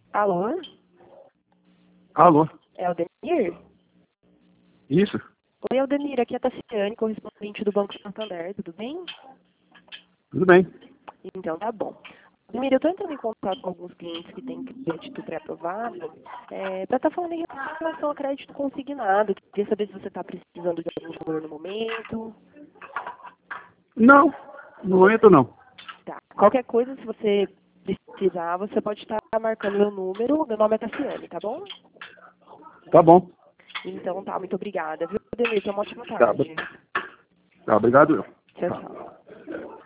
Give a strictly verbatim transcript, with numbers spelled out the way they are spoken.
Alô? Alô? É o Denir? Isso? Oi, Aldenir, aqui é a Tassiane, correspondente do Banco Santander, tudo bem? Tudo bem. Então tá bom. Aldenir, eu estou entrando em contato com alguns clientes que têm crédito pré-aprovado, é, para estar falando em relação ao crédito consignado. Queria saber se você está precisando de algum valor no momento. Não, no momento não. Tá. Qualquer coisa, se você precisar, você pode estar marcando meu número. Meu nome é Tassiane, tá bom? Tá bom. Então tá, muito obrigada. Viu, Aldenir? Tenha uma ótima Tá, tarde. tá obrigado. Tchau, Tá. tchau.